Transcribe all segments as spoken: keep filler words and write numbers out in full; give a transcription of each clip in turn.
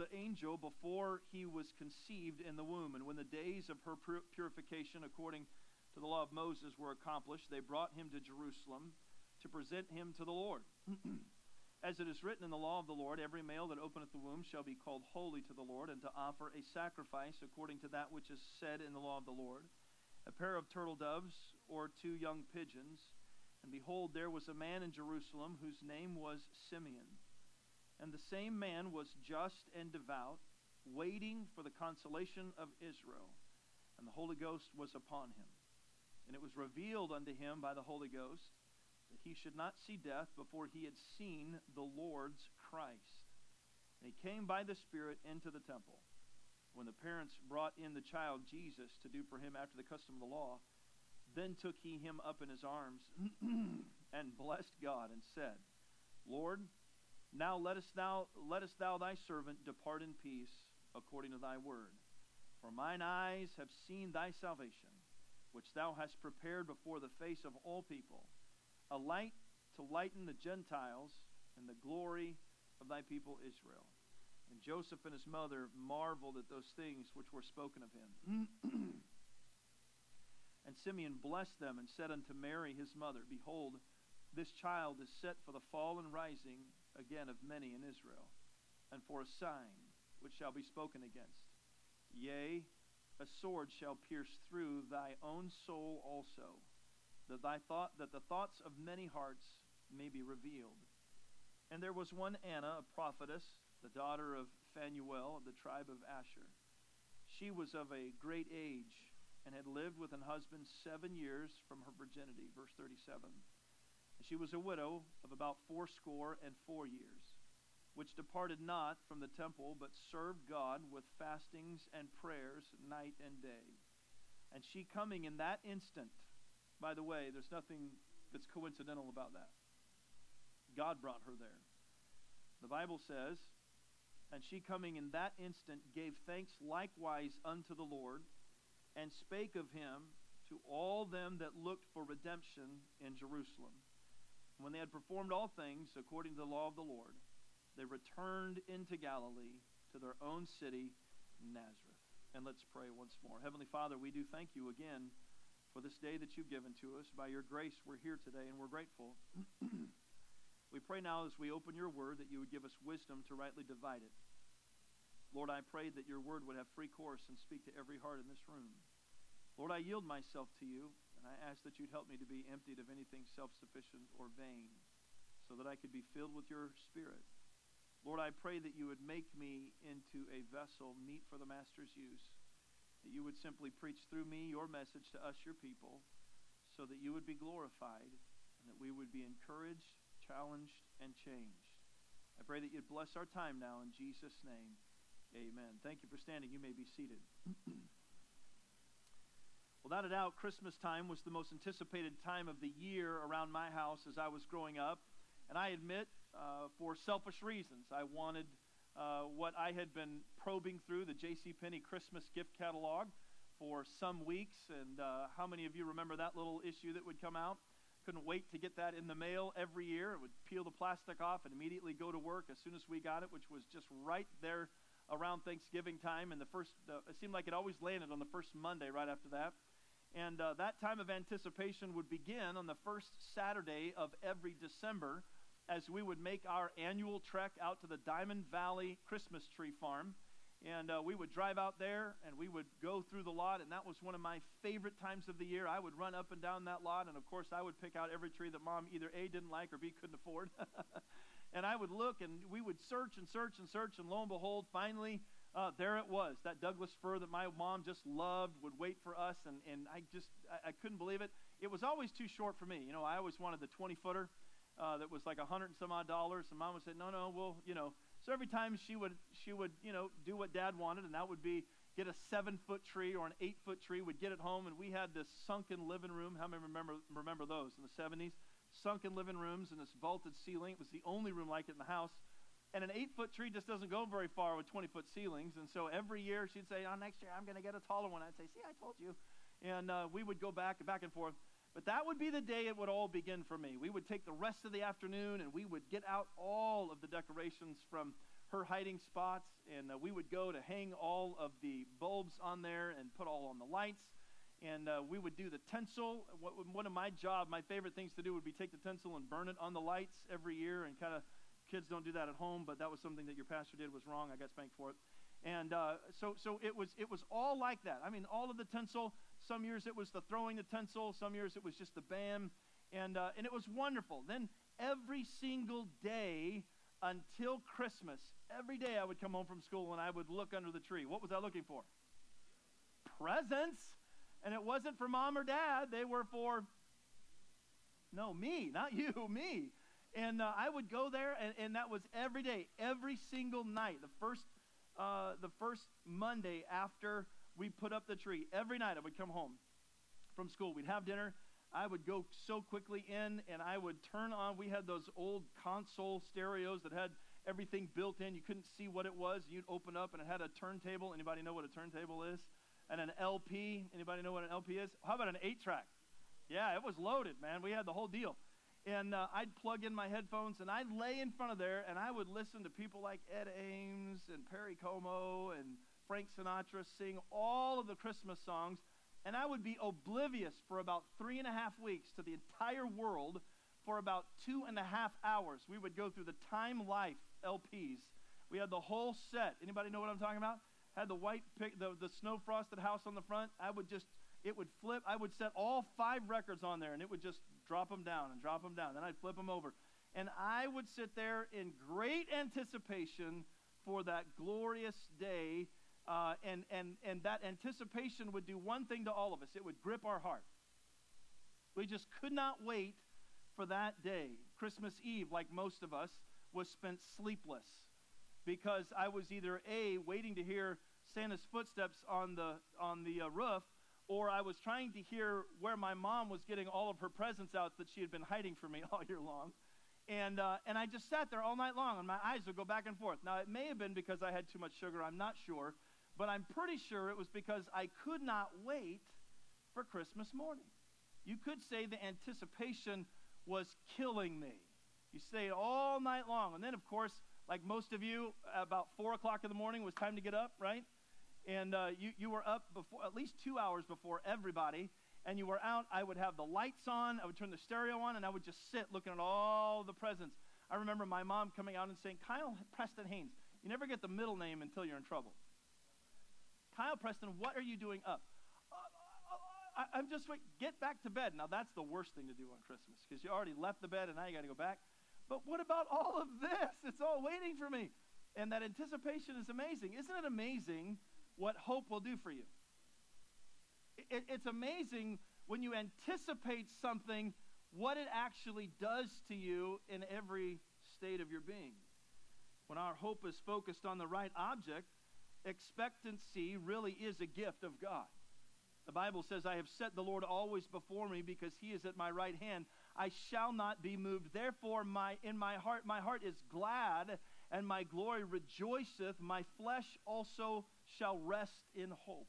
the angel before he was conceived in the womb. And when the days of her pur- purification according to the law of Moses were accomplished, they brought him to Jerusalem to present him to the Lord. As it is written in the law of the Lord, every male that openeth the womb shall be called holy to the Lord, and to offer a sacrifice according to that which is said in the law of the Lord, a pair of turtle doves or two young pigeons. And behold, there was a man in Jerusalem whose name was Simeon. And the same man was just and devout, waiting for the consolation of Israel. And the Holy Ghost was upon him. And it was revealed unto him by the Holy Ghost that he should not see death before he had seen the Lord's Christ. And he came by the Spirit into the temple. When the parents brought in the child Jesus to do for him after the custom of the law, then took he him up in his arms and blessed God and said, Lord, now lettest thou, lettest thou thy servant depart in peace according to thy word. For mine eyes have seen thy salvation, which thou hast prepared before the face of all people, a light to lighten the Gentiles and the glory of thy people Israel. And Joseph and his mother marveled at those things which were spoken of him. And Simeon blessed them and said unto Mary his mother, Behold, this child is set for the fall and rising again of many in Israel, and for a sign which shall be spoken against. Yea, a sword shall pierce through thy own soul also, that thy thought that the thoughts of many hearts may be revealed. And there was one Anna, a prophetess, the daughter of Phanuel of the tribe of Asher. She was of a great age, and had lived with an husband seven years from her virginity. Verse thirty-seven. And she was a widow of about fourscore and four years, which departed not from the temple, but served God with fastings and prayers night and day. And she coming in that instant, by the way, there's nothing that's coincidental about that. God brought her there. The Bible says, and she coming in that instant gave thanks likewise unto the Lord, and spake of him to all them that looked for redemption in Jerusalem. When they had performed all things according to the law of the Lord, they returned into Galilee to their own city, Nazareth. And let's pray once more. Heavenly Father, we do thank you again for this day that you've given to us. By your grace, we're here today, and we're grateful. We pray now as we open your word that you would give us wisdom to rightly divide it. Lord, I pray that your word would have free course and speak to every heart in this room. Lord, I yield myself to you, and I ask that you'd help me to be emptied of anything self-sufficient or vain, so that I could be filled with your Spirit. Lord, I pray that you would make me into a vessel meet for the Master's use, that you would simply preach through me your message to us, your people, so that you would be glorified, and that we would be encouraged, challenged, and changed. I pray that you'd bless our time now in Jesus' name. Amen. Thank you for standing. You may be seated. Without a doubt, Christmas time was the most anticipated time of the year around my house as I was growing up. And I admit, uh, for selfish reasons, I wanted uh, what I had been probing through, the JCPenney Christmas gift catalog, for some weeks. And uh, how many of you remember that little issue that would come out? Couldn't wait to get that in the mail every year. It would peel the plastic off and immediately go to work as soon as we got it, which was just right there around Thanksgiving time, and the first, uh, it seemed like it always landed on the first Monday right after that. And uh, that time of anticipation would begin on the first Saturday of every December, as we would make our annual trek out to the Diamond Valley Christmas Tree Farm. And uh, we would drive out there, and we would go through the lot, and that was one of my favorite times of the year. I would run up and down that lot, and of course I would pick out every tree that Mom either A, didn't like, or B, couldn't afford. And I would look, and we would search and search and search, and lo and behold, finally, uh, there it was. That Douglas fir that my mom just loved would wait for us, and, and I just, I, I couldn't believe it. It was always too short for me. You know, I always wanted the twenty-footer uh, that was like a hundred and some odd dollars, and Mom would say, no, no, well, you know. So every time she would, she would, you know, do what Dad wanted, and that would be get a seven-foot tree or an eight-foot tree. We'd get it home, and we had this sunken living room. How many remember remember those in the seventies? Sunken living rooms and this vaulted ceiling. It was the only room like it in the house. And an eight-foot tree just doesn't go very far with twenty-foot ceilings. And so every year she'd say, oh, next year I'm going to get a taller one. I'd say, see, I told you. And uh, we would go back and back and forth. But that would be the day it would all begin for me. We would take the rest of the afternoon, and we would get out all of the decorations from her hiding spots, and uh, we would go to hang all of the bulbs on there and put all on the lights, and uh, we would do the tinsel. What, one of my job, my favorite things to do would be take the tinsel and burn it on the lights every year, and kind of, kids don't do that at home, but that was something that your pastor did was wrong. I got spanked for it. And uh, so so it was it was all like that. I mean, all of the tinsel. Some years it was the throwing the tinsel. Some years it was just the bam. And, uh, and it was wonderful. Then every single day until Christmas, every day I would come home from school and I would look under the tree. What was I looking for? Presents. And it wasn't for mom or dad. They were for, no, me, not you, me. And uh, I would go there, and, and that was every day, every single night. The first, uh, the first Monday after we put up the tree, every night I would come home from school. We'd have dinner. I would go so quickly in, and I would turn on. We had those old console stereos that had everything built in. You couldn't see what it was. You'd open up, and it had a turntable. Anybody know what a turntable is? And an L P. Anybody know what an L P is? How about an eight-track? Yeah, it was loaded, man. We had the whole deal. And uh, I'd plug in my headphones, and I'd lay in front of there, and I would listen to people like Ed Ames and Perry Como and Frank Sinatra sing all of the Christmas songs. And I would be oblivious for about three and a half weeks to the entire world for about two and a half hours. We would go through the Time Life L Ps. We had the whole set. Anybody know what I'm talking about? Had the white, pic, the, the snow-frosted house on the front. I would just, it would flip. I would set all five records on there, and it would just drop them down and drop them down. Then I'd flip them over. And I would sit there in great anticipation for that glorious day. Uh, and, and, and that anticipation would do one thing to all of us. It would grip our heart. We just could not wait for that day. Christmas Eve, like most of us, was spent sleepless because I was either A, waiting to hear Santa's footsteps on the, on the uh, roof, or I was trying to hear where my mom was getting all of her presents out that she had been hiding from me all year long. And, uh, and I just sat there all night long, and my eyes would go back and forth. Now, it may have been because I had too much sugar. I'm not sure. But I'm pretty sure it was because I could not wait for Christmas morning. You could say the anticipation was killing me. You stayed all night long. And then, of course, like most of you, about four o'clock in the morning was time to get up, right? And uh, you, you were up before at least two hours before everybody. And you were out. I would have the lights on. I would turn the stereo on, and I would just sit looking at all the presents. I remember my mom coming out and saying, Kyle Preston Haynes, you never get the middle name until you're in trouble. Kyle Preston, what are you doing up? Uh, I, I'm just wait. Get back to bed. Now, that's the worst thing to do on Christmas because you already left the bed and now you got to go back. But what about all of this? It's all waiting for me. And that anticipation is amazing. Isn't it amazing what hope will do for you? It, it's amazing when you anticipate something, what it actually does to you in every state of your being. When our hope is focused on the right object, expectancy really is a gift of God. The Bible says, I have set the Lord always before me because he is at my right hand. I shall not be moved. Therefore, my in my heart, my heart is glad, and my glory rejoiceth. My flesh also shall rest in hope.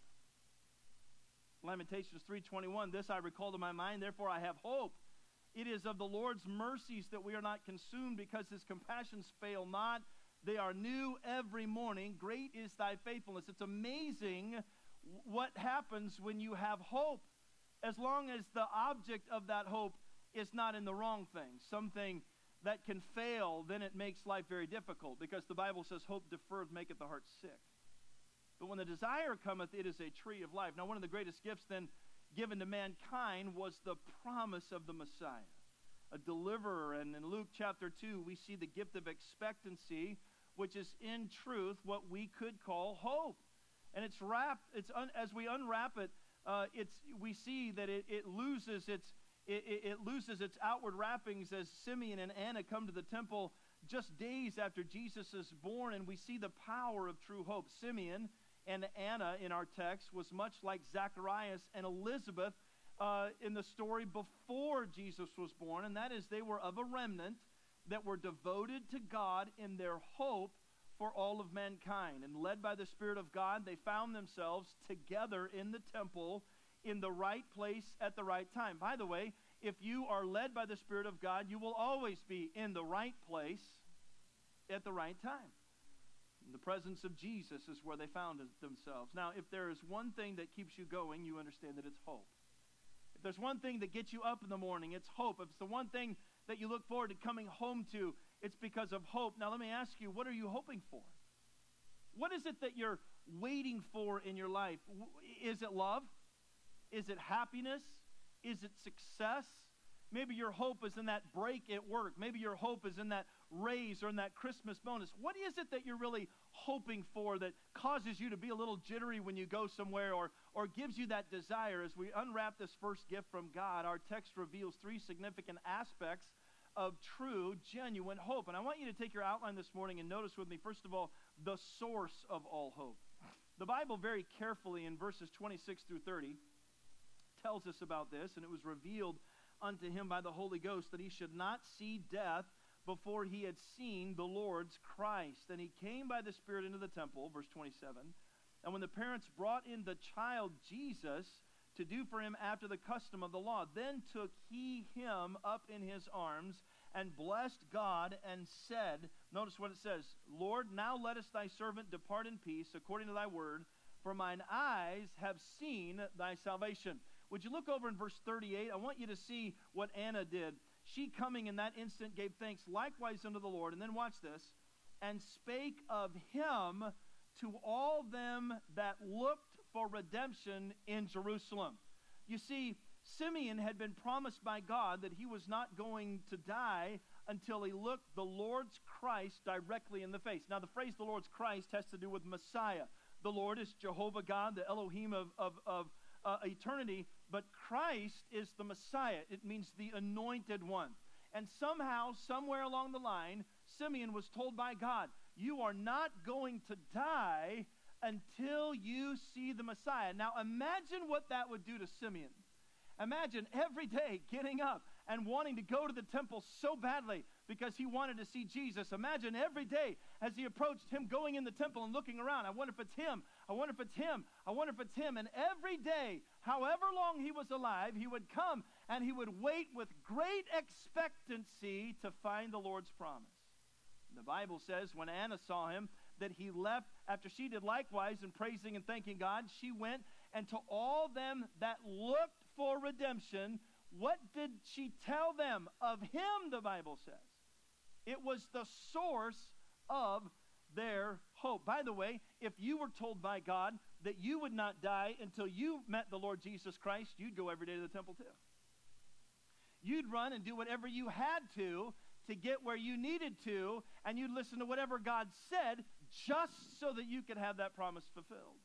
Lamentations three twenty-one, this I recall to my mind, therefore I have hope. It is of the Lord's mercies that we are not consumed, because his compassions fail not. They are new every morning. Great is thy faithfulness. It's amazing what happens when you have hope, as long as the object of that hope is not in the wrong thing, something that can fail. Then it makes life very difficult, because the Bible says hope deferred maketh the heart sick. But when the desire cometh, it is a tree of life. Now, one of the greatest gifts then given to mankind was the promise of the Messiah, a deliverer. And in Luke chapter two, we see the gift of expectancy, which is in truth what we could call hope. And it's wrapped, it's un, as we unwrap it, uh, it's we see that it, it loses its it, it loses its outward wrappings as Simeon and Anna come to the temple just days after Jesus is born, and we see the power of true hope. Simeon and Anna in our text was much like Zacharias and Elizabeth uh, in the story before Jesus was born, and that is they were of a remnant that were devoted to God in their hope for all of mankind. And led by the Spirit of God, they found themselves together in the temple in the right place at the right time. By the way, if you are led by the Spirit of God, you will always be in the right place at the right time. In the presence of Jesus is where they found themselves. Now, if there is one thing that keeps you going, you understand that it's hope. If there's one thing that gets you up in the morning, it's hope. If it's the one thing that you look forward to coming home to, it's because of hope. Now, let me ask you, what are you hoping for? What is it that you're waiting for in your life? Is it love? Is it happiness? Is it success? Maybe your hope is in that break at work. Maybe your hope is in that raise or in that Christmas bonus. What is it that you're really hoping for that causes you to be a little jittery when you go somewhere, or, or gives you that desire? As we unwrap this first gift from God, our text reveals three significant aspects of true, genuine hope. And I want you to take your outline this morning and notice with me, first of all, the source of all hope. The Bible very carefully in verses twenty-six through thirty tells us about this, and it was revealed unto him by the Holy Ghost that he should not see death before he had seen the Lord's Christ. And he came by the Spirit into the temple, verse twenty-seven, and when the parents brought in the child Jesus to do for him after the custom of the law, then took he him up in his arms and blessed God and said, notice what it says, Lord, now lettest thy servant depart in peace according to thy word, for mine eyes have seen thy salvation. Would you look over in verse thirty-eight? I want you to see what Anna did. She coming in that instant gave thanks likewise unto the Lord. And then watch this. And spake of him to all them that looked for redemption in Jerusalem. You see, Simeon had been promised by God that he was not going to die until he looked the Lord's Christ directly in the face. Now, the phrase the Lord's Christ has to do with Messiah. The Lord is Jehovah God, the Elohim of, of, of uh, eternity, but Christ is the Messiah. It means the anointed one. And somehow, somewhere along the line, Simeon was told by God, you are not going to die until you see the Messiah. Now, imagine what that would do to Simeon. Imagine every day getting up and wanting to go to the temple so badly because he wanted to see Jesus. Imagine every day as he approached him going in the temple and looking around. I wonder if it's him. I wonder if it's him. I wonder if it's him. And every day, however long he was alive, he would come and he would wait with great expectancy to find the Lord's promise. The Bible says when Anna saw him that he left after she did likewise in praising and thanking God. She went, and to all them that looked for redemption, what did she tell them? Of him, the Bible says. It was the source of their hope. By the way, if you were told by God that you would not die until you met the Lord Jesus Christ, you'd go every day to the temple too. You'd run and do whatever you had to to get where you needed to, and you'd listen to whatever God said just so that you could have that promise fulfilled.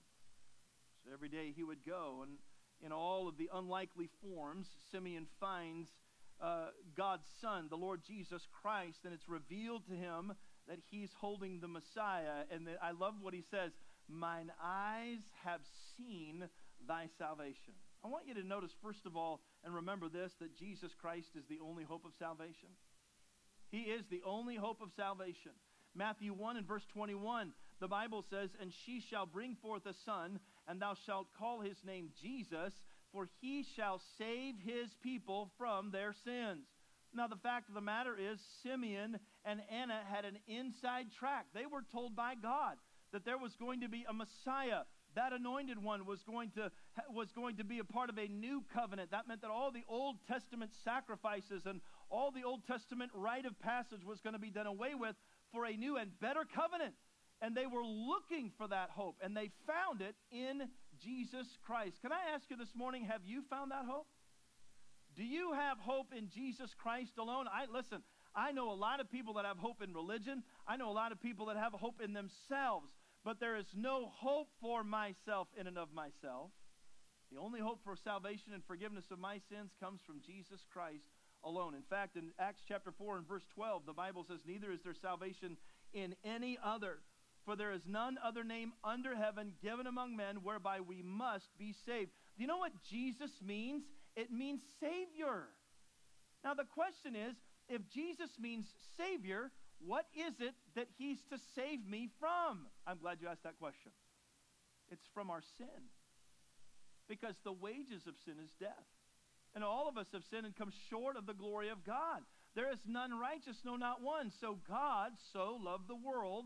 So every day he would go, and in all of the unlikely forms, Simeon finds uh, God's Son, the Lord Jesus Christ, and it's revealed to him that he's holding the Messiah. And the, I love what he says, mine eyes have seen thy salvation. I want you to notice, first of all, and remember this, that Jesus Christ is the only hope of salvation. He is the only hope of salvation. Matthew one and verse twenty-one, the Bible says, and she shall bring forth a son, and thou shalt call his name Jesus, for he shall save his people from their sins. Now, the fact of the matter is, Simeon and Anna had an inside track. They were told by God that there was going to be a Messiah. That anointed one was going to, was going to be a part of a new covenant. That meant that all the Old Testament sacrifices and all the Old Testament rite of passage was going to be done away with for a new and better covenant. And they were looking for that hope, and they found it in Jesus Christ. Can I ask you this morning, have you found that hope? Do you have hope in Jesus Christ alone? I listen, I know a lot of people that have hope in religion. I know a lot of people that have hope in themselves. But there is no hope for myself in and of myself. The only hope for salvation and forgiveness of my sins comes from Jesus Christ alone. In fact, in Acts chapter four and verse twelve, the Bible says, neither is there salvation in any other, for there is none other name under heaven given among men whereby we must be saved. Do you know what Jesus means? It means Savior. Now the question is, if Jesus means Savior, what is it that he's to save me from? I'm glad you asked that question. It's from our sin. Because the wages of sin is death. And all of us have sinned and come short of the glory of God. There is none righteous, no, not one. So God so loved the world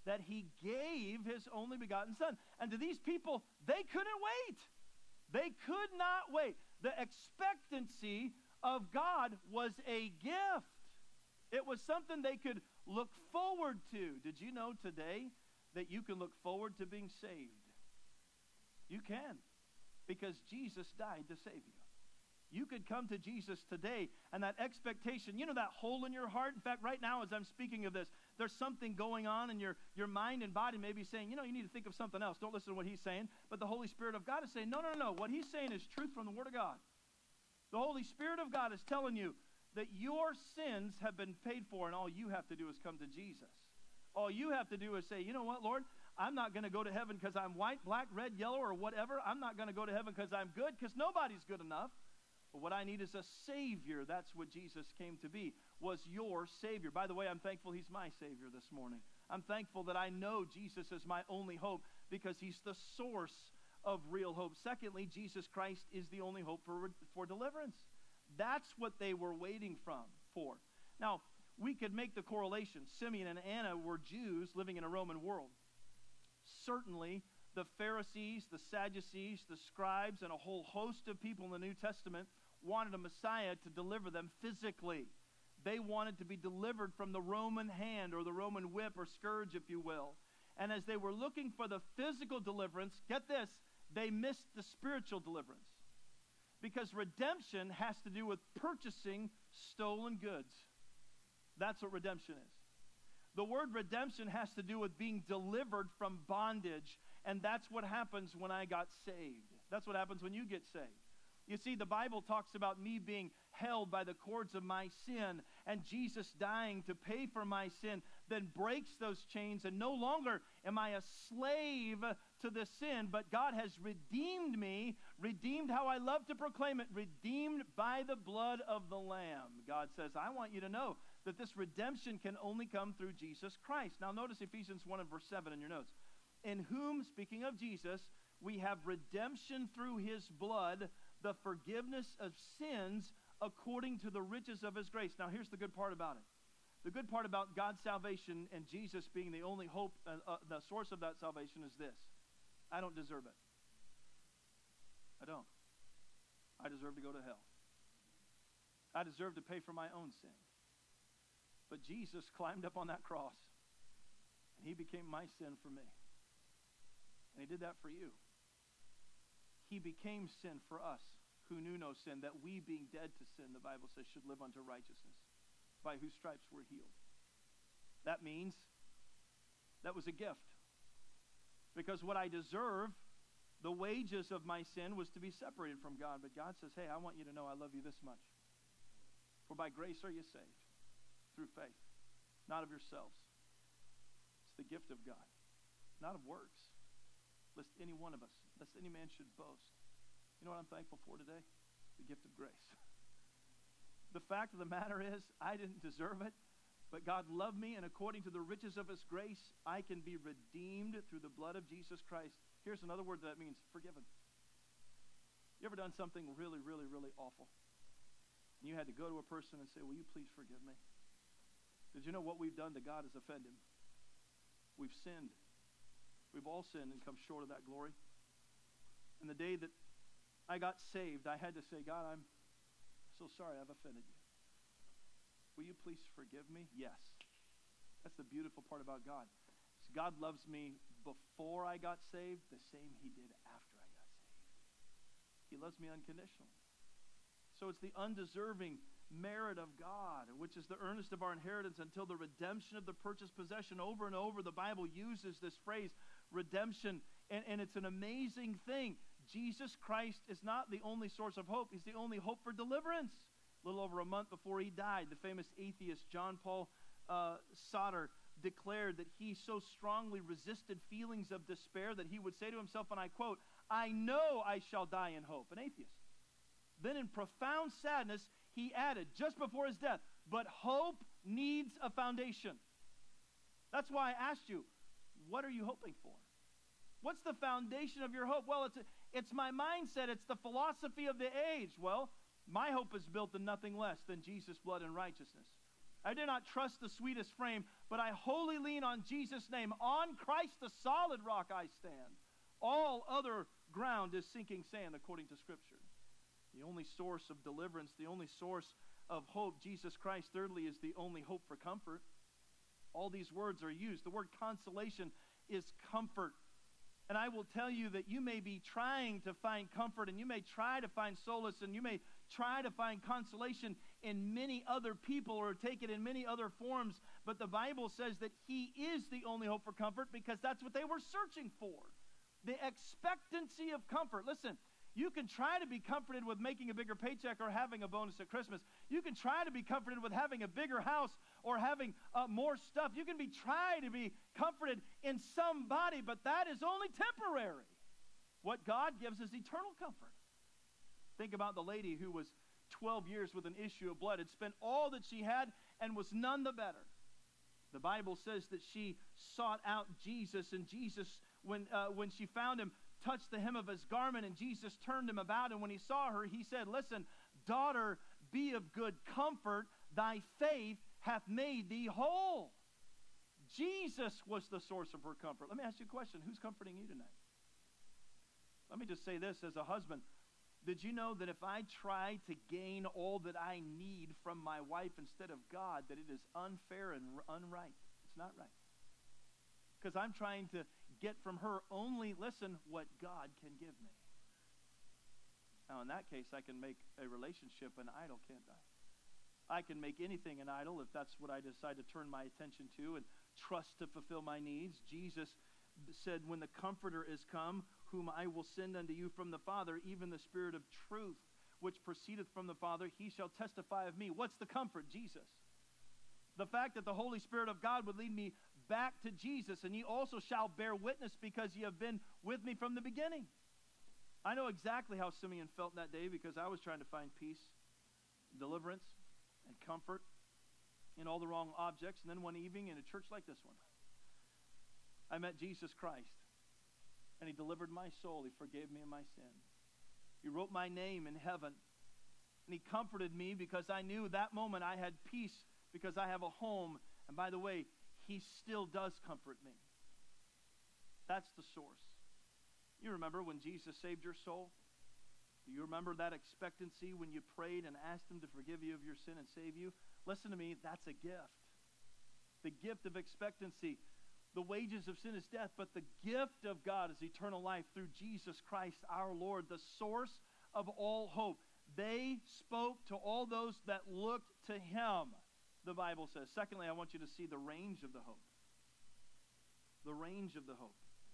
that he gave his only begotten Son. And to these people, they couldn't wait. They could not wait. The expectancy of God was a gift. It was something they could look forward to. Did you know today that you can look forward to being saved? You can, because Jesus died to save you. You could come to Jesus today, and that expectation, you know, that hole in your heart. In fact, right now as I'm speaking of this, there's something going on in your, your mind and body maybe saying, you know, you need to think of something else. Don't listen to what he's saying. But the Holy Spirit of God is saying, no, no, no, no. What he's saying is truth from the Word of God. The Holy Spirit of God is telling you that your sins have been paid for, and all you have to do is come to Jesus. All you have to do is say, you know what, Lord? I'm not going to go to heaven because I'm white, black, red, yellow, or whatever. I'm not going to go to heaven because I'm good, because nobody's good enough. But what I need is a Savior. That's what Jesus came to be, was your Savior. By the way, I'm thankful he's my Savior this morning. I'm thankful that I know Jesus is my only hope because he's the source of real hope. Secondly, Jesus Christ is the only hope for, for deliverance. That's what they were waiting from for. Now, we could make the correlation. Simeon and Anna were Jews living in a Roman world. Certainly, the Pharisees, the Sadducees, the scribes, and a whole host of people in the New Testament wanted a Messiah to deliver them physically. They wanted to be delivered from the Roman hand or the Roman whip or scourge, if you will. And as they were looking for the physical deliverance, get this, they missed the spiritual deliverance. Because redemption has to do with purchasing stolen goods. That's what redemption is. The word redemption has to do with being delivered from bondage. And that's what happens when I got saved. That's what happens when you get saved. You see, the Bible talks about me being held by the cords of my sin, and Jesus dying to pay for my sin then breaks those chains, and no longer am I a slave to the sin, but God has redeemed me, redeemed how I love to proclaim it, redeemed by the blood of the Lamb. God says, I want you to know that this redemption can only come through Jesus Christ. Now notice Ephesians one and verse seven in your notes. In whom, speaking of Jesus, we have redemption through his blood, the forgiveness of sins according to the riches of his grace. Now here's the good part about it. The good part about God's salvation and Jesus being the only hope, uh, uh, the source of that salvation is this. I don't deserve it. I don't. I deserve to go to hell. I deserve to pay for my own sin. But Jesus climbed up on that cross, and he became my sin for me. And he did that for you. He became sin for us who knew no sin, that we, being dead to sin, the Bible says, should live unto righteousness, by whose stripes we're healed. That means that was a gift. Because what I deserve, the wages of my sin, was to be separated from God. But God says, hey, I want you to know I love you this much. For by grace are you saved, through faith, not of yourselves. It's the gift of God, not of works, lest any one of us, lest any man should boast. You know what I'm thankful for today? The gift of grace. The fact of the matter is, I didn't deserve it, but God loved me, and according to the riches of his grace, I can be redeemed through the blood of Jesus Christ. Here's another word that means forgiven. You ever done something really, really, really awful? And you had to go to a person and say, will you please forgive me? Did you know what we've done to God has offended him? We've sinned. We've all sinned and come short of that glory. And the day that I got saved, I had to say, God, I'm so sorry I've offended you. Will you please forgive me? Yes. That's the beautiful part about God. So God loves me before I got saved, the same he did after I got saved. He loves me unconditionally. So it's the undeserving merit of God, which is the earnest of our inheritance until the redemption of the purchased possession. Over and over, the Bible uses this phrase, redemption, and, and it's an amazing thing. Jesus Christ is not the only source of hope. He's the only hope for deliverance. A little over a month before he died, the famous atheist John Paul uh, Sartre declared that he so strongly resisted feelings of despair that he would say to himself, and I quote, I know I shall die in hope. An atheist. Then in profound sadness, he added, just before his death, but hope needs a foundation. That's why I asked you, what are you hoping for? What's the foundation of your hope? Well, it's, a, it's my mindset. It's the philosophy of the age. Well, my hope is built in nothing less than Jesus' blood and righteousness. I dare not trust the sweetest frame, but I wholly lean on Jesus' name. On Christ the solid rock I stand. All other ground is sinking sand, according to Scripture. The only source of deliverance, the only source of hope, Jesus Christ, thirdly, is the only hope for comfort. All these words are used. The word consolation is comfort. And I will tell you that you may be trying to find comfort, and you may try to find solace, and you may try to find consolation in many other people or take it in many other forms. But the Bible says that He is the only hope for comfort because that's what they were searching for. The expectancy of comfort. Listen, you can try to be comforted with making a bigger paycheck or having a bonus at Christmas. You can try to be comforted with having a bigger house or having uh, more stuff. You can be try to be comforted in somebody, but that is only temporary. What God gives is eternal comfort. Think about the lady who was twelve years with an issue of blood, had spent all that she had and was none the better. The Bible says that she sought out Jesus, and Jesus, when uh, when she found him, touched the hem of his garment, and Jesus turned him about, and when he saw her, he said, "Listen, daughter, be of good comfort, thy faith hath made thee whole." Jesus was the source of her comfort. Let me ask you a question. Who's comforting you tonight? Let me just say this as a husband. Did you know that if I try to gain all that I need from my wife instead of God, that it is unfair and unright? It's not right. Because I'm trying to get from her only, listen, what God can give me. Now, in that case, I can make a relationship an idol, can't I? I can make anything an idol if that's what I decide to turn my attention to and trust to fulfill my needs. Jesus said, when the Comforter is come, whom I will send unto you from the Father, even the Spirit of truth, which proceedeth from the Father, he shall testify of me. What's the comfort? Jesus. The fact that the Holy Spirit of God would lead me back to Jesus, and ye also shall bear witness because ye have been with me from the beginning. I know exactly how Simeon felt that day because I was trying to find peace, deliverance, and comfort in all the wrong objects. And then one evening in a church like this one, I met Jesus Christ, and he delivered my soul. He forgave me of my sin. He wrote my name in heaven, and he comforted me because I knew that moment I had peace because I have a home. And by the way, he still does comfort me. That's the source. You remember when Jesus saved your soul? Do you remember that expectancy when you prayed and asked him to forgive you of your sin and save you? Listen to me, that's a gift. The gift of expectancy. The wages of sin is death, but the gift of God is eternal life through Jesus Christ our Lord, the source of all hope. They spoke to all those that looked to him, the Bible says. Secondly, I want you to see the range of the hope. The range of the hope.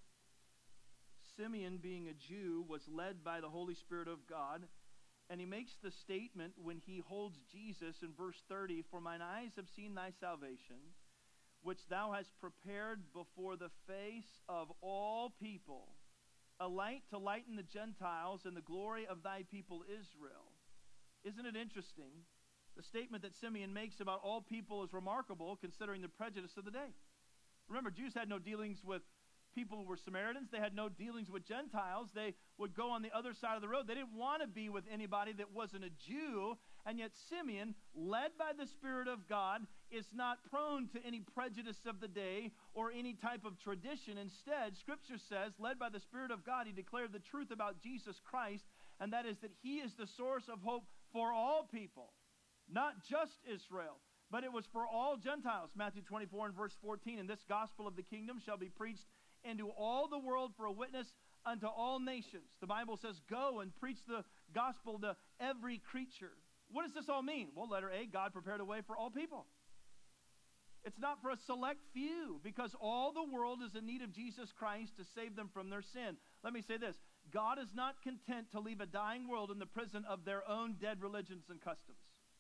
Simeon, being a Jew, was led by the Holy Spirit of God, and he makes the statement when he holds Jesus in verse thirty, "For mine eyes have seen thy salvation, which thou hast prepared before the face of all people, a light to lighten the Gentiles and the glory of thy people Israel." Isn't it interesting? The statement that Simeon makes about all people is remarkable considering the prejudice of the day. Remember, Jews had no dealings with people who were Samaritans. They had no dealings with Gentiles. They would go on the other side of the road. They didn't want to be with anybody that wasn't a Jew. And yet Simeon, led by the Spirit of God, is not prone to any prejudice of the day or any type of tradition. Instead, Scripture says, led by the Spirit of God, he declared the truth about Jesus Christ, and that is that he is the source of hope for all people, not just Israel, but it was for all Gentiles. Matthew twenty-four and verse fourteen, "And this gospel of the kingdom shall be preached into all the world for a witness unto all nations." The Bible says, go and preach the gospel to every creature. What does this all mean? Well, letter A, God prepared a way for all people. It's not for a select few, because all the world is in need of Jesus Christ to save them from their sin. Let me say this. God is not content to leave a dying world in the prison of their own dead religions and customs.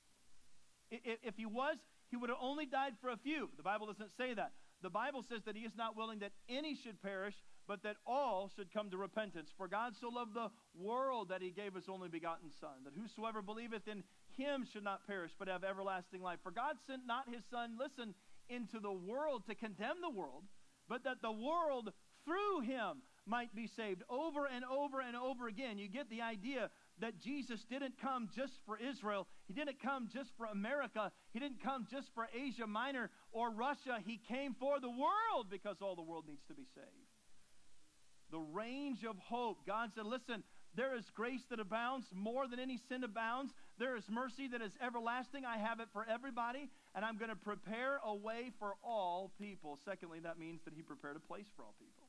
If he was, he would have only died for a few. The Bible doesn't say that. The Bible says that he is not willing that any should perish, but that all should come to repentance. For God so loved the world that he gave his only begotten Son, that whosoever believeth in him should not perish, but have everlasting life. For God sent not his Son, listen, into the world to condemn the world, but that the world through him might be saved. Over and over and over again, you get the idea that Jesus didn't come just for Israel. He didn't come just for America. He didn't come just for Asia Minor or Russia. He came for the world because all the world needs to be saved. The range of hope. God said, listen, there is grace that abounds more than any sin abounds. There is mercy that is everlasting. I have it for everybody, and I'm going to prepare a way for all people. Secondly, that means that he prepared a place for all people.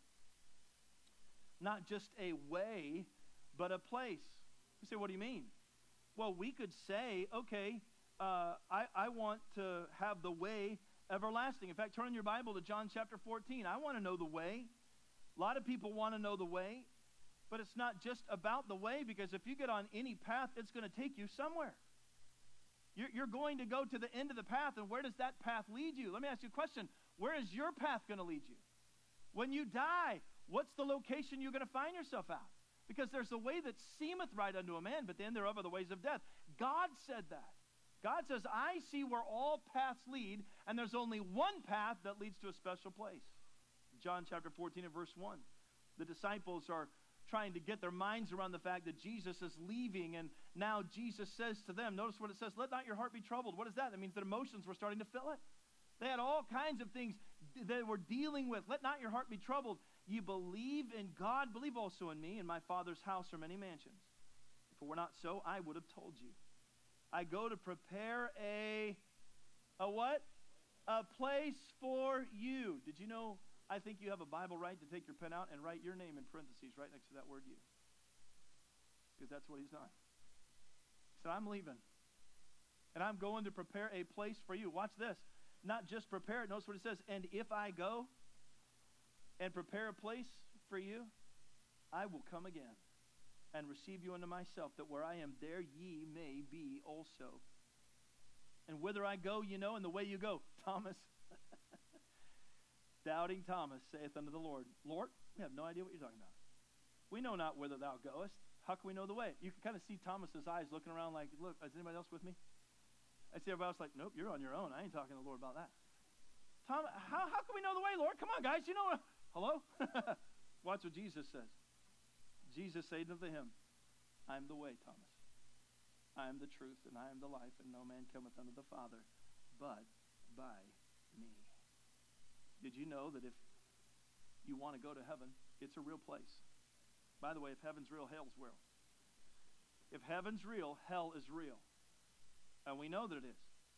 Not just a way, but a place. You say, what do you mean? Well, we could say, okay, uh, I, I want to have the way everlasting. In fact, turn in your Bible to John chapter fourteen. I want to know the way. A lot of people want to know the way, but it's not just about the way, because if you get on any path, it's going to take you somewhere. You're, you're going to go to the end of the path, and where does that path lead you? Let me ask you a question. Where is your path going to lead you? When you die, what's the location you're going to find yourself at? Because there's a way that seemeth right unto a man, but the end thereof are the ways of death. God said that. God says, I see where all paths lead, and there's only one path that leads to a special place. John chapter fourteen and verse one. The disciples are trying to get their minds around the fact that Jesus is leaving, and now Jesus says to them, notice what it says, let not your heart be troubled. What is that? That means that emotions were starting to fill it. They had all kinds of things they were dealing with. Let not your heart be troubled. You believe in God, believe also in me. In my Father's house are many mansions. If it were not so, I would have told you. I go to prepare a, a what? A place for you. Did you know, I think you have a Bible right to take your pen out and write your name in parentheses right next to that word you. Because that's what he's done. He said, I'm leaving. And I'm going to prepare a place for you. Watch this. Not just prepare it. Notice what it says. And if I go and prepare a place for you, I will come again and receive you unto myself, that where I am, there ye may be also. And whither I go, you know, and the way you go. Thomas, doubting Thomas, saith unto the Lord, Lord, we have no idea what you're talking about. We know not whither thou goest. How can we know the way? You can kind of see Thomas's eyes looking around like, look, is anybody else with me? I see everybody else like, nope, you're on your own. I ain't talking to the Lord about that. Tom, how, how can we know the way, Lord? Come on, guys. You know, hello? Watch what Jesus says. Jesus said unto him, I am the way, Thomas. I am the truth, and I am the life, and no man cometh unto the Father but by me. Did you know that if you want to go to heaven, it's a real place? By the way, if heaven's real, hell's real. If heaven's real, hell is real. And we know that it is.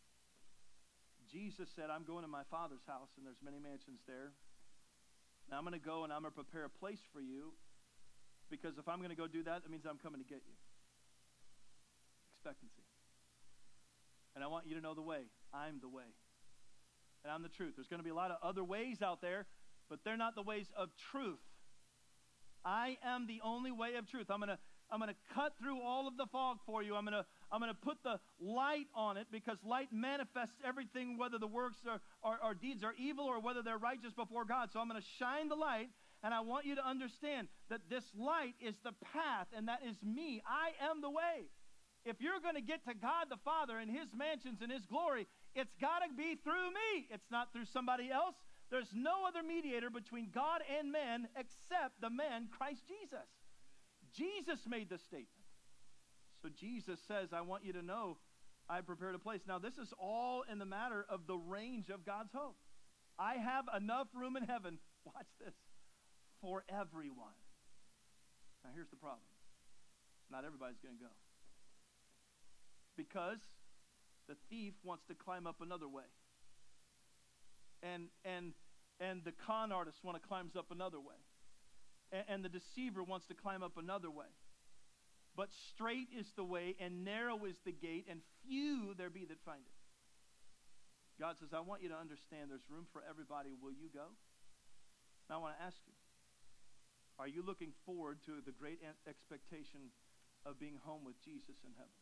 Jesus said, I'm going to my Father's house, and there's many mansions there. Now I'm going to go and I'm going to prepare a place for you, because if I'm going to go do that, that means I'm coming to get you. Expectancy. And I want you to know the way. I'm the way. And I'm the truth. There's going to be a lot of other ways out there, but they're not the ways of truth. I am the only way of truth. I'm going to I'm going to cut through all of the fog for you. I'm going to I'm going to put the light on it, because light manifests everything, whether the works or, or, or deeds are evil or whether they're righteous before God. So I'm going to shine the light, and I want you to understand that this light is the path, and that is me. I am the way. If you're going to get to God the Father and his mansions and his glory, it's got to be through me. It's not through somebody else. There's no other mediator between God and man except the man, Christ Jesus. Jesus made the statement. So Jesus says, I want you to know I prepared a place. Now, this is all in the matter of the range of God's hope. I have enough room in heaven, watch this, for everyone. Now, here's the problem. Not everybody's going to go. Because the thief wants to climb up another way. And, and, and the con artist want to climb up another way. And the deceiver wants to climb up another way. But straight is the way, and narrow is the gate, and few there be that find it. God says, I want you to understand there's room for everybody. Will you go? Now I want to ask you, are you looking forward to the great expectation of being home with Jesus in heaven?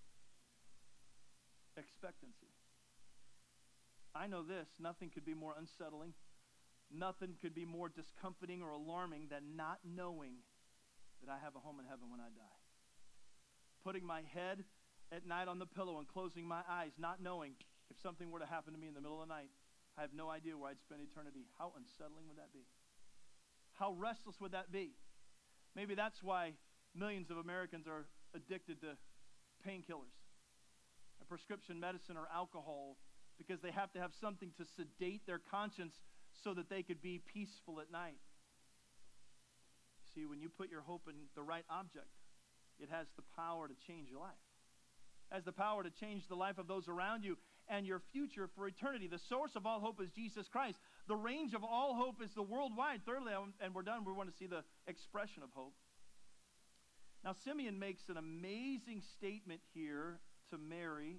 Expectancy. I know this, nothing could be more unsettling. Nothing could be more discomforting or alarming than not knowing that I have a home in heaven when I die. Putting my head at night on the pillow and closing my eyes, not knowing if something were to happen to me in the middle of the night, I have no idea where I'd spend eternity. How unsettling would that be? How restless would that be? Maybe that's why millions of Americans are addicted to painkillers, a prescription medicine or alcohol, because they have to have something to sedate their conscience so that they could be peaceful at night. See, when you put your hope in the right object, it has the power to change your life. It has the power to change the life of those around you and your future for eternity. The source of all hope is Jesus Christ. The range of all hope is the worldwide. Thirdly, and we're done, we want to see the expression of hope. Now, Simeon makes an amazing statement here to Mary,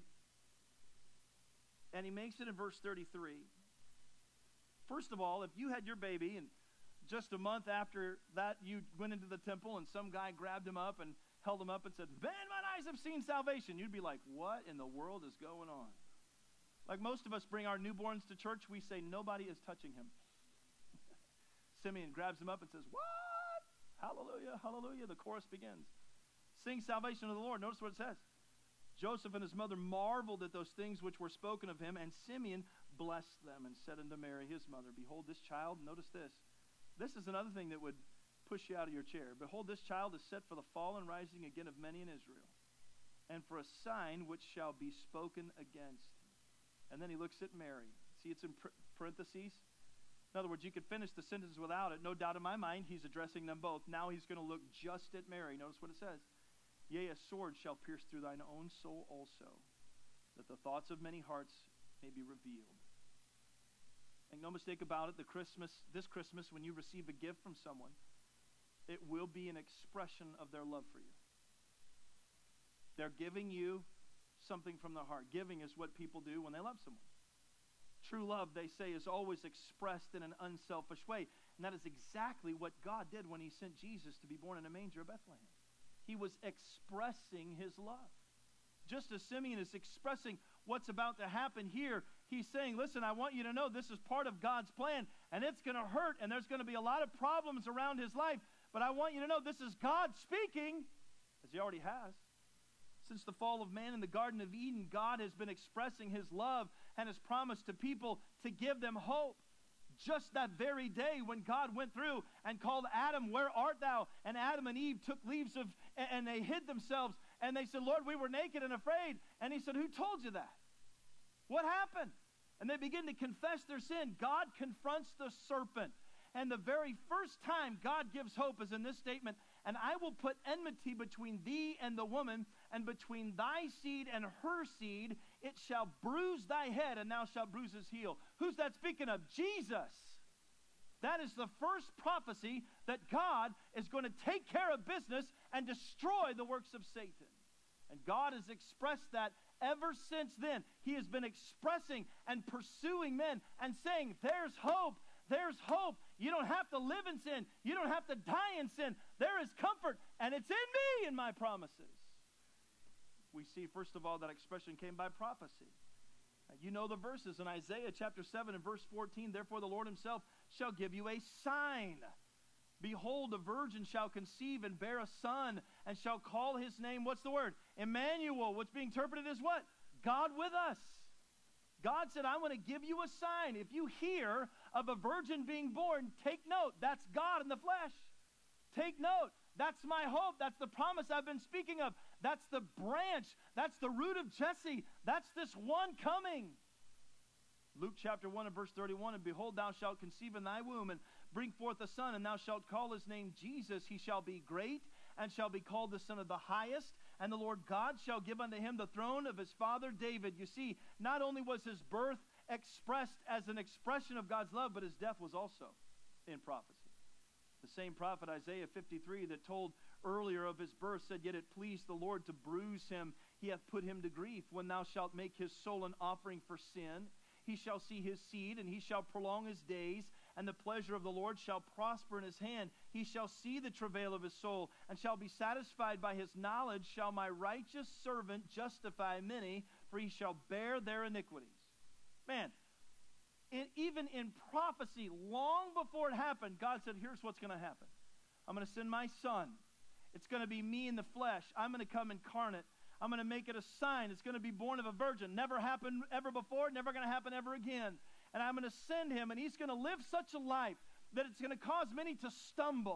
and he makes it in verse thirty-three. First of all, if you had your baby and just a month after that you went into the temple and some guy grabbed him up and held him up and said, "Man, my eyes have seen salvation," you'd be like, what in the world is going on? Like most of us bring our newborns to church, we say, nobody is touching him. Simeon grabs him up and says, what? Hallelujah, hallelujah. The chorus begins. Sing salvation to the Lord. Notice what it says. Joseph and his mother marveled at those things which were spoken of him, and Simeon blessed them and said unto Mary, his mother, behold, this child, notice this. This is another thing that would push you out of your chair. Behold, this child is set for the fall and rising again of many in Israel, and for a sign which shall be spoken against. And then he looks at Mary. See, it's in parentheses. In other words, you could finish the sentence without it. No doubt in my mind, he's addressing them both. Now he's going to look just at Mary. Notice what it says. Yea, a sword shall pierce through thine own soul also, that the thoughts of many hearts may be revealed. Make no mistake about it, the Christmas, this Christmas, when you receive a gift from someone, it will be an expression of their love for you. They're giving you something from their heart. Giving is what people do when they love someone. True love, they say, is always expressed in an unselfish way. And that is exactly what God did when he sent Jesus to be born in a manger of Bethlehem. He was expressing his love. Just as Simeon is expressing what's about to happen here, he's saying, listen, I want you to know this is part of God's plan, and it's going to hurt, and there's going to be a lot of problems around his life, but I want you to know this is God speaking, as he already has. Since the fall of man in the Garden of Eden, God has been expressing his love and his promise to people to give them hope. Just that very day when God went through and called Adam, where art thou? And Adam and Eve took leaves of, and they hid themselves. And they said, Lord, we were naked and afraid. And he said, who told you that? What happened? And they begin to confess their sin. God confronts the serpent. And the very first time God gives hope is in this statement, and I will put enmity between thee and the woman, and between thy seed and her seed. It shall bruise thy head, and thou shalt bruise his heel. Who's that speaking of? Jesus. That is the first prophecy that God is going to take care of business and destroy the works of Satan. And God has expressed that ever since then. He has been expressing and pursuing men and saying, there's hope. There's hope. You don't have to live in sin. You don't have to die in sin. There is comfort, and it's in me and my promises. We see, first of all, that expression came by prophecy. Now, you know the verses in Isaiah chapter seven and verse fourteen. Therefore the Lord himself shall give you a sign. Behold, a virgin shall conceive and bear a son, and shall call his name, what's the word? Emmanuel, which being interpreted as what? God with us. God said, I want to give you a sign. If you hear of a virgin being born, take note. That's God in the flesh. Take note. That's my hope. That's the promise I've been speaking of. That's the branch. That's the root of Jesse. That's this one coming. Luke chapter one and verse thirty-one, and behold, thou shalt conceive in thy womb and bring forth a son, and thou shalt call his name Jesus. He shall be great and shall be called the Son of the Highest. And the Lord God shall give unto him the throne of his father David. You see, not only was his birth expressed as an expression of God's love, but his death was also in prophecy. The same prophet Isaiah fifty-three that told earlier of his birth said, yet it pleased the Lord to bruise him. He hath put him to grief. When thou shalt make his soul an offering for sin, he shall see his seed, and he shall prolong his days, and the pleasure of the Lord shall prosper in his hand. He shall see the travail of his soul, and shall be satisfied by his knowledge. Shall my righteous servant justify many, for he shall bear their iniquities. Man, in, even in prophecy, long before it happened, God said, here's what's going to happen. I'm going to send my son. It's going to be me in the flesh. I'm going to come incarnate. I'm going to make it a sign. It's going to be born of a virgin. Never happened ever before, never going to happen ever again. And I'm going to send him, and he's going to live such a life that it's going to cause many to stumble.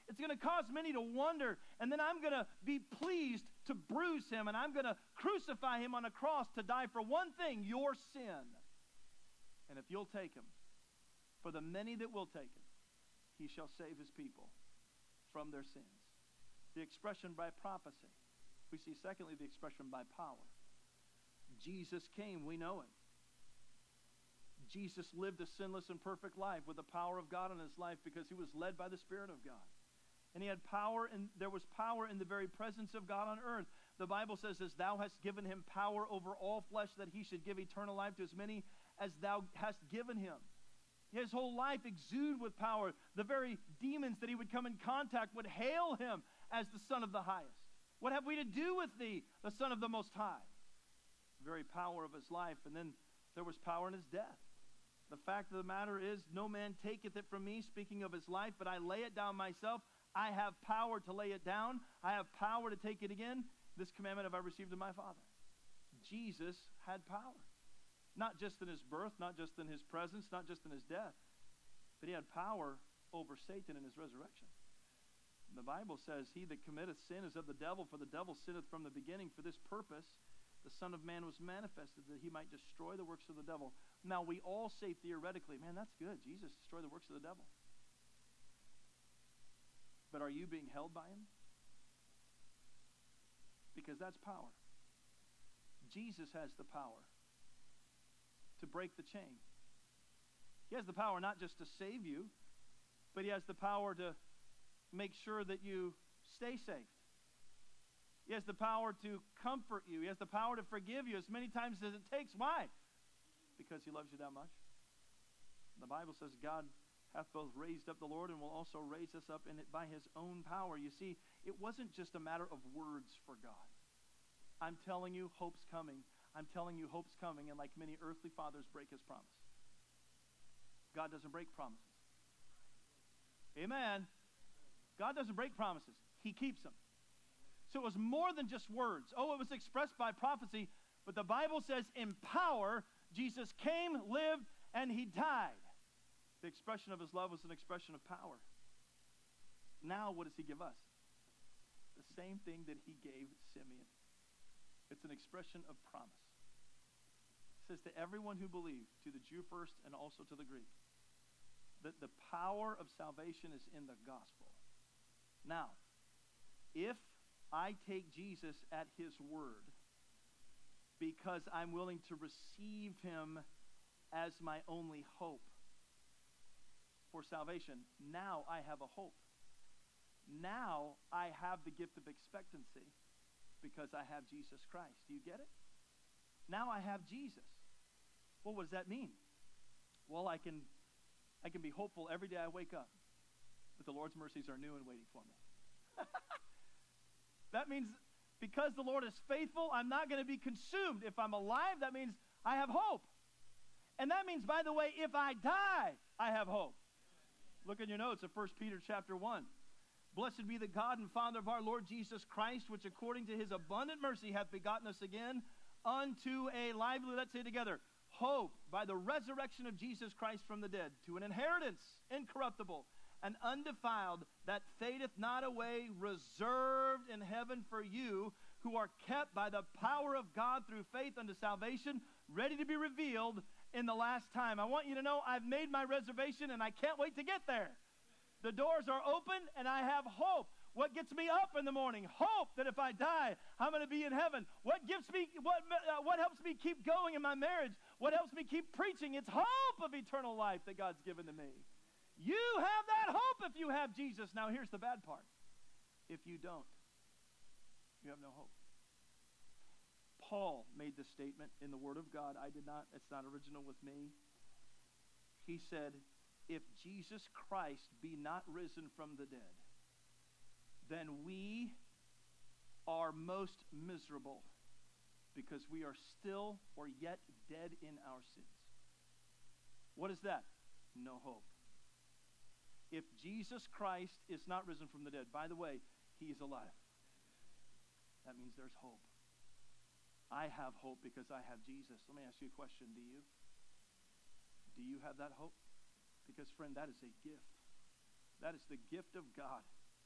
It's going to cause many to wonder, and then I'm going to be pleased to bruise him, and I'm going to crucify him on a cross to die for one thing, your sin. And if you'll take him, for the many that will take him, he shall save his people from their sins. The expression by prophecy. We see, secondly, the expression by power. Jesus came, we know it. Jesus lived a sinless and perfect life with the power of God in his life because he was led by the Spirit of God. And he had power, and there was power in the very presence of God on earth. The Bible says, as thou hast given him power over all flesh, that he should give eternal life to as many as thou hast given him. His whole life exuded with power. The very demons that he would come in contact would hail him as the Son of the Highest. What have we to do with thee, the Son of the Most High? The very power of his life. And then there was power in his death. The fact of the matter is, no man taketh it from me, speaking of his life, but I lay it down myself. I have power to lay it down. I have power to take it again. This commandment have I received of my Father. Jesus had power. Not just in his birth, not just in his presence, not just in his death, but he had power over Satan in his resurrection. And the Bible says, he that committeth sin is of the devil, for the devil sinneth from the beginning. For this purpose the Son of Man was manifested, that he might destroy the works of the devil. Now we all say theoretically, man, that's good. Jesus destroyed the works of the devil. But are you being held by him? Because that's power. Jesus has the power to break the chain. He has the power not just to save you, but he has the power to make sure that you stay safe. He has the power to comfort you. He has the power to forgive you as many times as it takes. Why? Because he loves you that much. The Bible says God hath both raised up the Lord and will also raise us up in it by his own power. You see, it wasn't just a matter of words for God. I'm telling you, hope's coming. I'm telling you, hope's coming. And like many earthly fathers, break his promise. God doesn't break promises. Amen. God doesn't break promises. He keeps them. So it was more than just words. Oh, it was expressed by prophecy. But the Bible says in power, Jesus came, lived, and he died. The expression of his love was an expression of power. Now, what does he give us? The same thing that he gave Simeon. It's an expression of promise. It says to everyone who believed, to the Jew first and also to the Greek, that the power of salvation is in the gospel. Now, if I take Jesus at his word because I'm willing to receive him as my only hope for salvation, now I have a hope. Now I have the gift of expectancy because I have Jesus Christ. Do you get it? Now I have Jesus. Well, what does that mean? Well, I can, I can be hopeful every day I wake up that the Lord's mercies are new and waiting for me. That means because the Lord is faithful, I'm not going to be consumed. If I'm alive, that means I have hope. And that means, by the way, if I die, I have hope. Look in your notes of First Peter chapter one. Blessed be the God and Father of our Lord Jesus Christ, which according to his abundant mercy hath begotten us again unto a lively, let's say together, hope by the resurrection of Jesus Christ from the dead, to an inheritance incorruptible and undefiled, that fadeth not away, reserved in heaven for you, who are kept by the power of God through faith unto salvation, ready to be revealed in the last time. I want you to know I've made my reservation, and I can't wait to get there. The doors are open, and I have hope. What gets me up in the morning? Hope that if I die, I'm going to be in heaven. What gives me, what, uh, what helps me keep going in my marriage? What helps me keep preaching? It's hope of eternal life that God's given to me. You have that hope if you have Jesus. Now, here's the bad part. If you don't, you have no hope. Paul made this statement in the Word of God. I did not. It's not original with me. He said, if Jesus Christ be not risen from the dead, then we are most miserable because we are still or yet dead in our sins. What is that? No hope. If Jesus Christ is not risen from the dead, by the way, he is alive. That means there's hope. I have hope because I have Jesus. Let me ask you a question. Do you? Do you have that hope? Because, friend, that is a gift. That is the gift of God.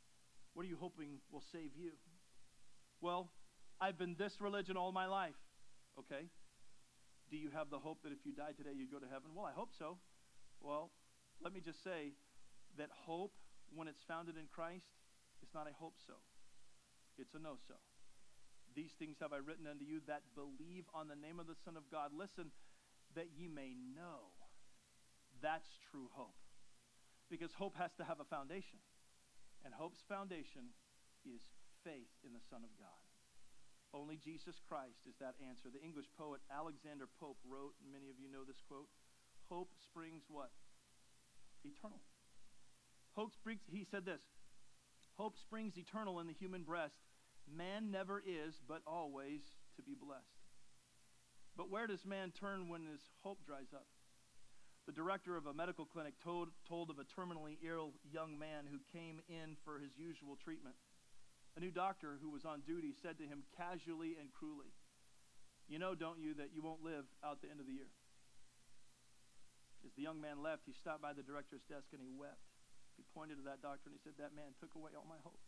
you hoping will save you? Well, I've been this religion all my life. Okay. Do you have the hope that if you died today, you'd go to heaven? Well, I hope so. Well, let me just say that hope, when it's founded in Christ, is not a hope so. It's a no so. These things have I written unto you that believe on the name of the Son of God. Listen, that ye may know. That's true hope. Because hope has to have a foundation. And hope's foundation is faith in the Son of God. Only Jesus Christ is that answer. The English poet Alexander Pope wrote, and many of you know this quote, hope springs what? Eternal. Hope springs, he said this, hope springs eternal in the human breast. Man never is, but always to be blessed. But where does man turn when his hope dries up? The director of a medical clinic told, told of a terminally ill young man who came in for his usual treatment. A new doctor who was on duty said to him casually and cruelly, you know, don't you, that you won't live out the end of the year? As the young man left, he stopped by the director's desk and he wept. He pointed to that doctor and he said, that man took away all my hope.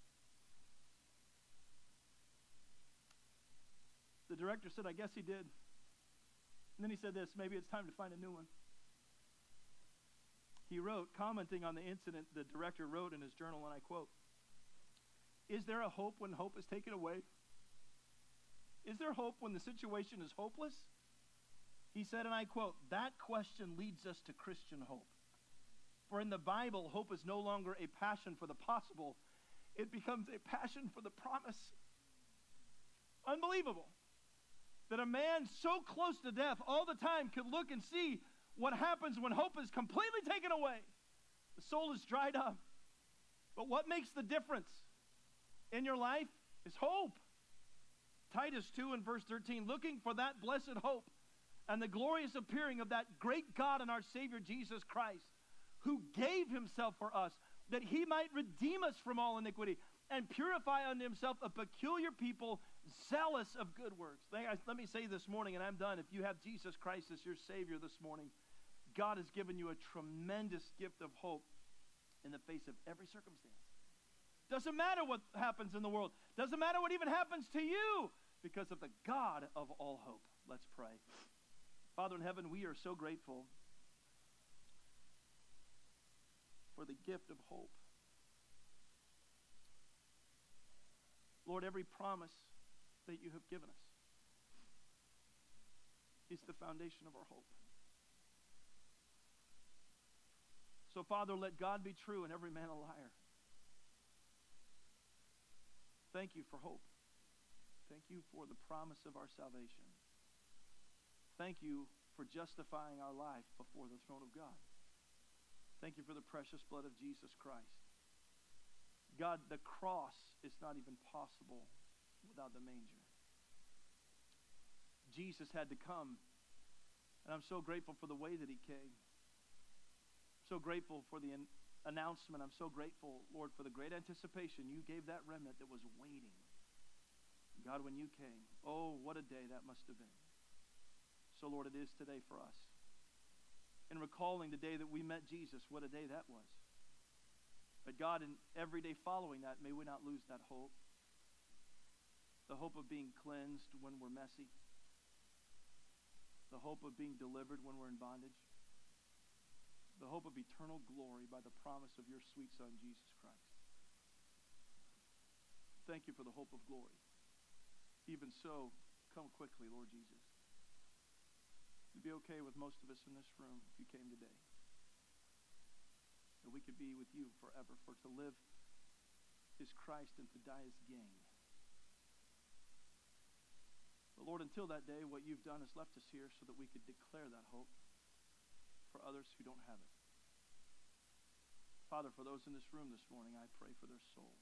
The director said, I guess he did. And then he said this, maybe it's time to find a new one. He wrote, commenting on the incident, the director wrote in his journal, and I quote, is there a hope when hope is taken away? Is there hope when the situation is hopeless? He said, and I quote, that question leads us to Christian hope. For in the Bible, hope is no longer a passion for the possible. It becomes a passion for the promise. Unbelievable that a man so close to death all the time could look and see what happens when hope is completely taken away. The soul is dried up. But what makes the difference in your life is hope. Titus two and verse thirteen, looking for that blessed hope and the glorious appearing of that great God and our Savior Jesus Christ, who gave himself for us, that he might redeem us from all iniquity and purify unto himself a peculiar people, zealous of good works. Let me say this morning, and I'm done. If you have Jesus Christ as your Savior this morning, God has given you a tremendous gift of hope in the face of every circumstance. Doesn't matter what happens in the world. Doesn't matter what even happens to you, because of the God of all hope. Let's pray. Father in heaven, we are so grateful for the gift of hope. Lord, every promise that you have given us is the foundation of our hope. So, Father, let God be true and every man a liar. Thank you for hope. Thank you for the promise of our salvation. Thank you for justifying our life before the throne of God. Thank you for the precious blood of Jesus Christ. God, the cross is not even possible without the manger. Jesus had to come, and I'm so grateful for the way that he came. So grateful for the an- announcement. I'm so grateful, Lord, for the great anticipation you gave that remnant that was waiting. God, when you came, oh, what a day that must have been. So, Lord, it is today for us. In recalling the day that we met Jesus, what a day that was. But God, in every day following that, may we not lose that hope. The hope of being cleansed when we're messy. The hope of being delivered when we're in bondage. The hope of eternal glory by the promise of your sweet Son, Jesus Christ. Thank you for the hope of glory. Even so, come quickly, Lord Jesus. It'd be okay with most of us in this room if you came today. That we could be with you forever. For to live is Christ and to die is gain. But Lord, until that day, what you've done is left us here so that we could declare that hope for others who don't have it. Father, for those in this room this morning, I pray for their soul.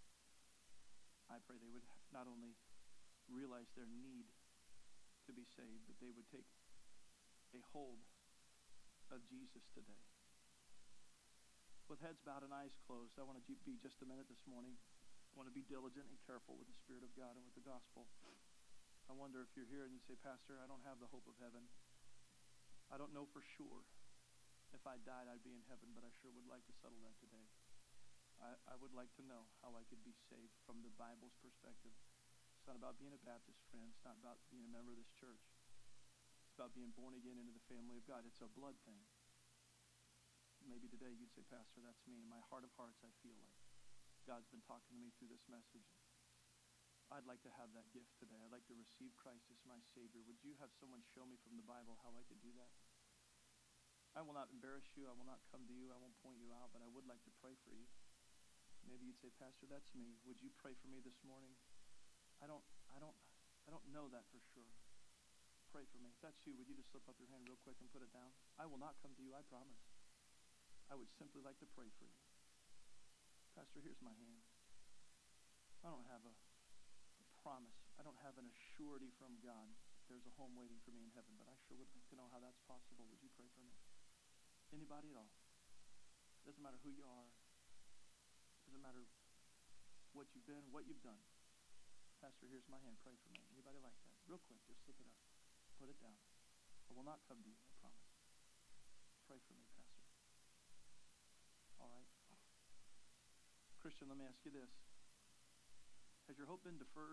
I pray they would not only realize their need to be saved, but they would take a hold of Jesus today. With heads bowed and eyes closed, I want to be just a minute this morning. I want to be diligent and careful with the Spirit of God and with the gospel. I wonder if you're here and you say, Pastor, I don't have the hope of heaven. I don't know for sure if I died I'd be in heaven, but I sure would like to settle that today. I, I would like to know how I could be saved from the Bible's perspective. It's not about being a Baptist friend. It's not about being a member of this church. It's about being born again into the family of God. It's a blood thing. Maybe today you'd say, Pastor, that's me. In my heart of hearts, I feel like God's been talking to me through this message. I'd like to have that gift today. I'd like to receive Christ as my Savior. Would you have someone show me from the Bible how I could do that? I will not embarrass you. I will not come to you. I won't point you out, but I would like to pray for you. Maybe you'd say, Pastor, that's me. Would you pray for me this morning? I don't, I don't, I don't know that for sure. Pray for me. If that's you, would you just slip up your hand real quick and put it down? I will not come to you, I promise. I would simply like to pray for you. Pastor, here's my hand. I don't have a promise. I don't have an assurity from God that there's a home waiting for me in heaven, but I sure would like to know how that's possible. Would you pray for me? Anybody at all? Doesn't matter who you are. Doesn't matter what you've been, what you've done. Pastor, here's my hand. Pray for me. Anybody like that? Real quick, just slip it up. Put it down. I will not come to you, I promise. Pray for me, Pastor. All right. Christian, let me ask you this. Has your hope been deferred?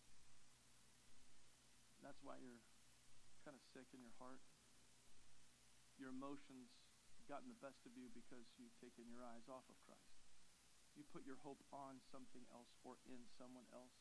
That's why you're kind of sick in your heart. Your emotions gotten the best of you because you've taken your eyes off of Christ. You put your hope on something else or in someone else.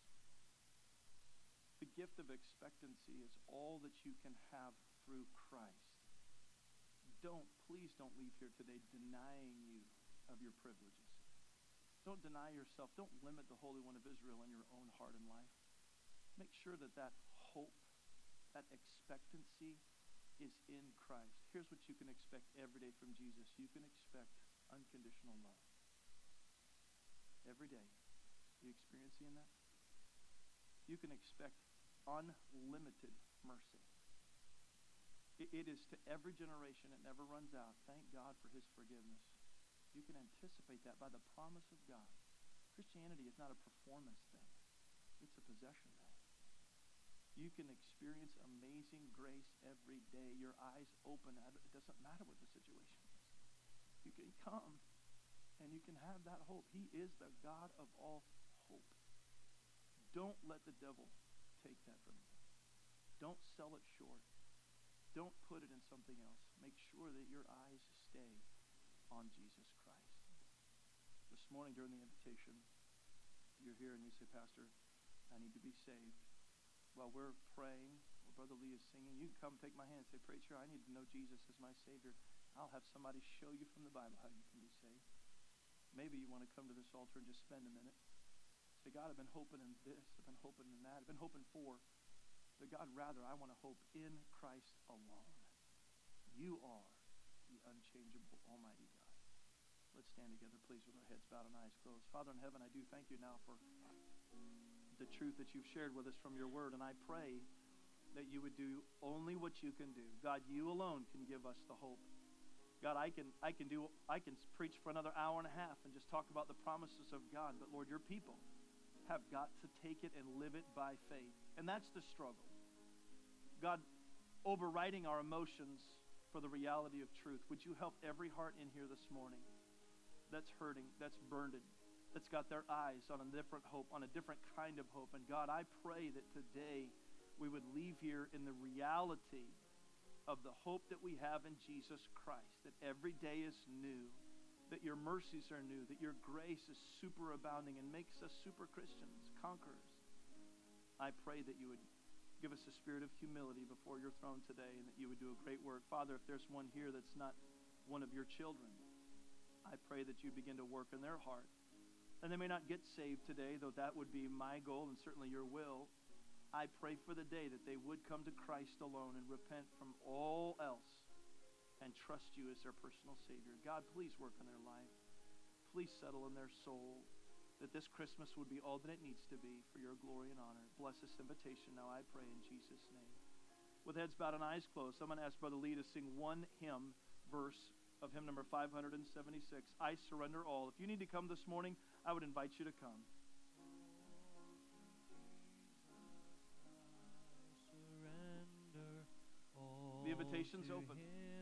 The gift of expectancy is all that you can have through Christ. Don't, please don't leave here today denying you of your privileges. Don't deny yourself. Don't limit the Holy One of Israel in your own heart and life. Make sure that that hope, that expectancy is in Christ. Here's what you can expect every day from Jesus. You can expect unconditional love. Every day. You experiencing that? You can expect unlimited mercy. It, it is to every generation. It never runs out. Thank God for his forgiveness. You can anticipate that by the promise of God. Christianity is not a performance thing. It's a possession thing. You can experience amazing grace every day. Your eyes open. It doesn't matter what the situation is. You can come and you can have that hope. He is the God of all hope. Don't let the devil take that from you. Don't sell it short. Don't put it in something else. Make sure that your eyes stay on Jesus Christ. This morning during the invitation, you're here and you say, Pastor, I need to be saved. While we're praying, while Brother Lee is singing, you can come take my hand and say, Preacher, I need to know Jesus as my Savior. I'll have somebody show you from the Bible how you can be saved. Maybe you want to come to this altar and just spend a minute. Say, God, I've been hoping in this. I've been hoping in that. I've been hoping for. But God, rather, I want to hope in Christ alone. You are the unchangeable Almighty God. Let's stand together, please, with our heads bowed and eyes closed. Father in heaven, I do thank you now for the truth that you've shared with us from your word, and I pray that you would do only what you can do. God, you alone can give us the hope. God, I can I can do I can preach for another hour and a half and just talk about the promises of God, but Lord, your people have got to take it and live it by faith. And that's the struggle. God, overriding our emotions for the reality of truth, would you help every heart in here this morning that's hurting, that's burdened, that's got their eyes on a different hope, on a different kind of hope. And God, I pray that today we would leave here in the reality of the hope that we have in Jesus Christ, that every day is new, that your mercies are new, that your grace is superabounding and makes us super Christians, conquerors. I pray that you would give us a spirit of humility before your throne today and that you would do a great work. Father, if there's one here that's not one of your children, I pray that you begin to work in their heart. And they may not get saved today, though that would be my goal and certainly your will. I pray for the day that they would come to Christ alone and repent from all else and trust you as their personal Savior. God, please work in their life. Please settle in their soul that this Christmas would be all that it needs to be for your glory and honor. Bless this invitation now, I pray in Jesus' name. With heads bowed and eyes closed, I'm going to ask Brother Lee to sing one hymn verse of hymn number five seventy-six, I Surrender All. If you need to come this morning, I would invite you to come. The invitation's open.